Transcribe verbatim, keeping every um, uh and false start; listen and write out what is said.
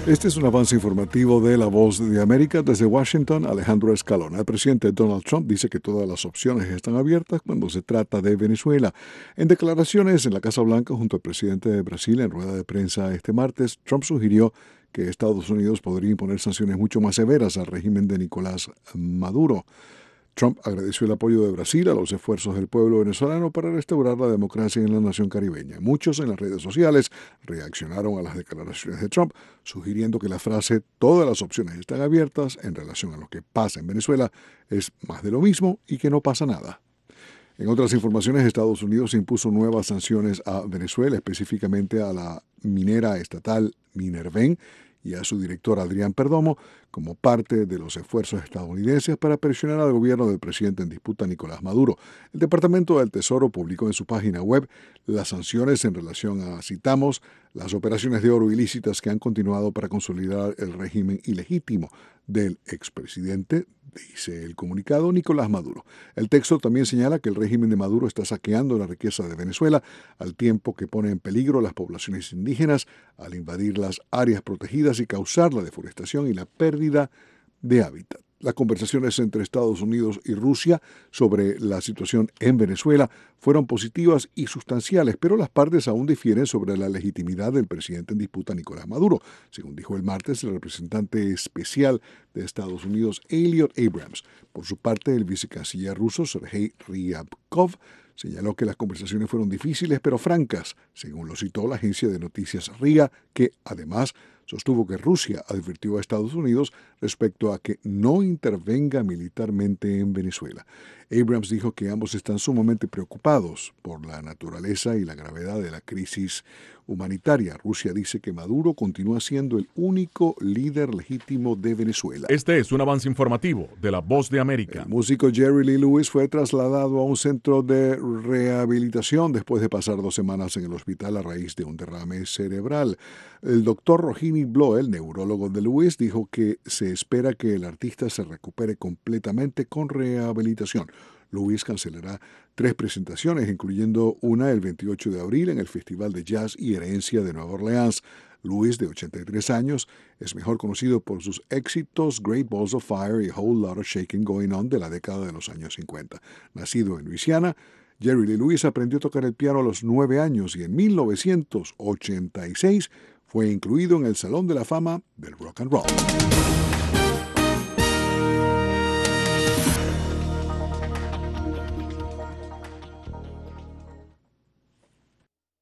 Este es un avance informativo de La Voz de América. Desde Washington, Alejandro Escalona. El presidente Donald Trump dice que todas las opciones están abiertas cuando se trata de Venezuela. En declaraciones en la Casa Blanca junto al presidente de Brasil en rueda de prensa este martes, Trump sugirió que Estados Unidos podría imponer sanciones mucho más severas al régimen de Nicolás Maduro. Trump agradeció el apoyo de Brasil a los esfuerzos del pueblo venezolano para restaurar la democracia en la nación caribeña. Muchos en las redes sociales reaccionaron a las declaraciones de Trump, sugiriendo que la frase "todas las opciones están abiertas" en relación a lo que pasa en Venezuela es más de lo mismo y que no pasa nada. En otras informaciones, Estados Unidos impuso nuevas sanciones a Venezuela, específicamente a la minera estatal Minerven y a su director Adrián Perdomo, como parte de los esfuerzos estadounidenses para presionar al gobierno del presidente en disputa Nicolás Maduro. El Departamento del Tesoro publicó en su página web las sanciones en relación a, citamos, las operaciones de oro ilícitas que han continuado para consolidar el régimen ilegítimo del expresidente, dice el comunicado, Nicolás Maduro. El texto también señala que el régimen de Maduro está saqueando la riqueza de Venezuela al tiempo que pone en peligro a las poblaciones indígenas al invadir las áreas protegidas y causar la deforestación y la pérdida de hábitat. Las conversaciones entre Estados Unidos y Rusia sobre la situación en Venezuela fueron positivas y sustanciales, pero las partes aún difieren sobre la legitimidad del presidente en disputa, Nicolás Maduro, según dijo el martes el representante especial de Estados Unidos, Elliot Abrams. Por su parte, el vicecanciller ruso, Sergei Ryabkov, señaló que las conversaciones fueron difíciles pero francas, según lo citó la agencia de noticias R I A, que además sostuvo que Rusia advirtió a Estados Unidos respecto a que no intervenga militarmente en Venezuela. Abrams dijo que ambos están sumamente preocupados por la naturaleza y la gravedad de la crisis humanitaria. Rusia dice que Maduro continúa siendo el único líder legítimo de Venezuela. Este es un avance informativo de La Voz de América. El músico Jerry Lee Lewis fue trasladado a un centro de rehabilitación después de pasar dos semanas en el hospital a raíz de un derrame cerebral. El doctor Rohini Bloel, neurólogo de Lewis, dijo que se espera que el artista se recupere completamente con rehabilitación. Lewis cancelará tres presentaciones, incluyendo una el veintiocho de abril en el Festival de Jazz y Herencia de Nueva Orleans. Lewis, de ochenta y tres años, es mejor conocido por sus éxitos Great Balls of Fire y A Whole Lot of Shaking Going On de la década de los años cincuenta. Nacido en Luisiana, Jerry Lee Lewis aprendió a tocar el piano a los nueve años y en mil novecientos ochenta y seis fue incluido en el Salón de la Fama del Rock and Roll.